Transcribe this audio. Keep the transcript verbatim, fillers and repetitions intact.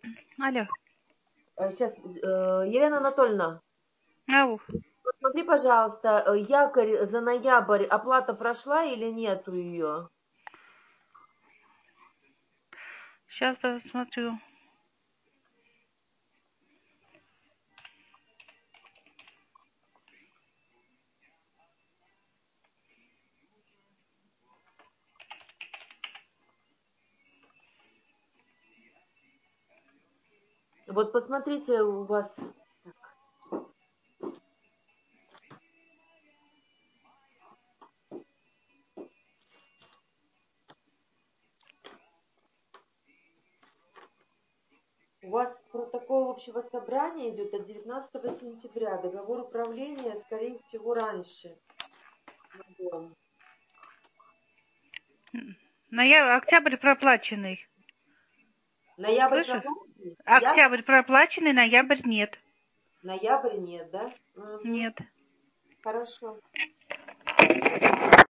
Алло. Сейчас, Елена Анатольевна, Ау. посмотри, пожалуйста, якорь за ноябрь, оплата прошла или нету ее? Сейчас посмотрю. Вот посмотрите у вас. У вас протокол общего собрания идет от девятнадцатого сентября. Договор управления, скорее всего, раньше. Ноябрь, октябрь проплаченный. Ноябрь Слышишь? проплаченный? Октябрь проплаченный, ноябрь нет. Ноябрь нет, да? Угу. Нет. Хорошо.